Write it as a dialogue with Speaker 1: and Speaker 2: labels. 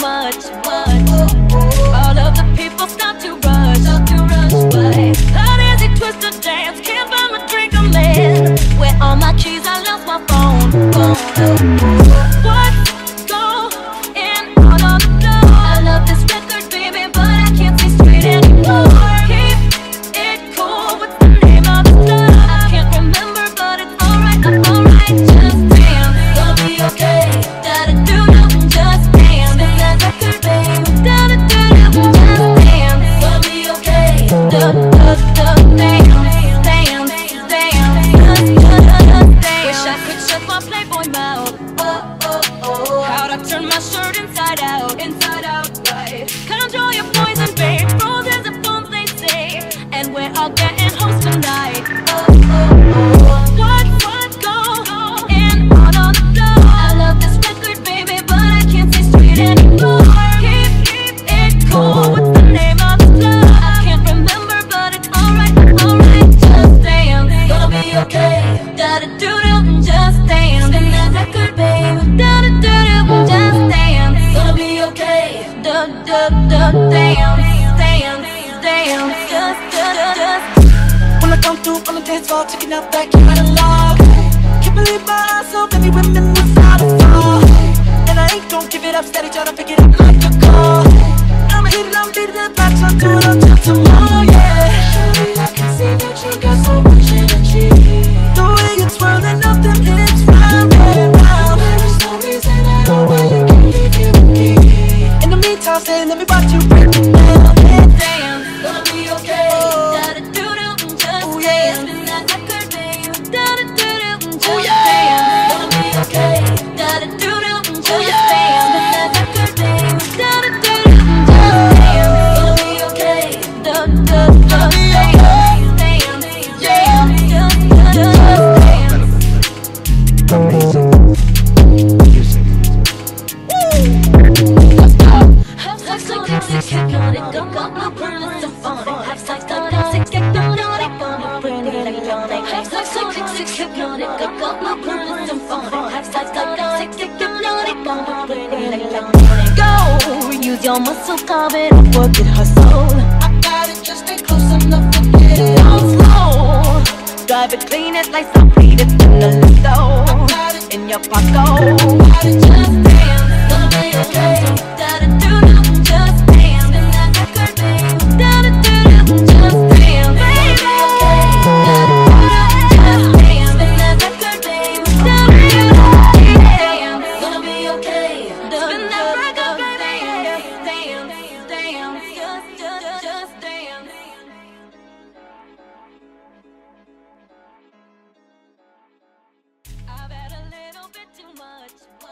Speaker 1: much. All of the people start to rush, but how does it twist the dance? Can't find my drink, I'm mad. Where all my keys? I lost my phone. What's going on the floor? I love this record, baby, but I can't see straight anymore. Keep it cool. What's the name of the song? I can't remember, but it's alright. I'm alright. Just dance, gonna be okay. Da-da-do-do, just dance. Spin that record, baby. Da-da-do-do, just dance, gonna be okay. Da-da-da-da, dance, dance, dance. Wish I could shut my Playboy mouth. How'd I turn my shirt inside out, right? Control your poison, babe. Roses and bones, they say, and we're all getting hoes tonight. What's going on the floor? I love this record, baby, but I can't see straight anymore. Keep it cool. What's the name of the song? I can't remember, but it's alright, alright. Just dance, gonna be okay. Da-da-do-do, just dance. Spin that record, baby. Da-da-do-do, just dance, gonna be okay. Da-da-da, dance, dance, dance. Just.
Speaker 2: When I come through on the dance floor, checking out that catalog. Can't believe my eyes, so many women without a flaw. And I ain't gon' give it up, steady tryna pick it up like a call. I'ma hit it, I'm beating it back, so I'll do it until tomorrow, yeah. Surely I can see that you got so much energy. The way you're twirling up them hips round and round. There is no reason at all why you can't leave here with me. In the meantime, say, let me watch you break it down.
Speaker 1: Dance, gonna be okay. Da-da-do-do, just dance. Spin that record, baby. Da-da-do-do, just dance, gonna be okay. Da-da-do-do, just dance. Spin that record, baby. Da-da-do-do, just dance, gonna be okay. Da-da-da, dance, dance, dance, just dance.
Speaker 3: Amazing music.
Speaker 1: Let's go. Have sex, hypnotic, go, burn it, symphonic. Have sex, hypnotic, burn it, electronic. Have sex, hypnotic, go, burn it, symphonic. Have sex, hypnotic, burn it, electronic. Go, use your muscle, carve it, work it, hustle.
Speaker 2: I got it, just stay close enough to get it
Speaker 1: Down
Speaker 2: on.
Speaker 1: slow, drive it, clean it, like some bleed it in the listo. In your pocket,
Speaker 2: Got it,
Speaker 1: just dance, gonna be okay. Da-da-do-do, just dance. Spin that record, baby. Da-da-do-do, just dance, baby. Da-da-do-do, just dance. Spin that record, baby. Da-da-do-do, dance, gonna be okay. Spin that record, baby. Dance, dance, just dance. I've had a little bit too much.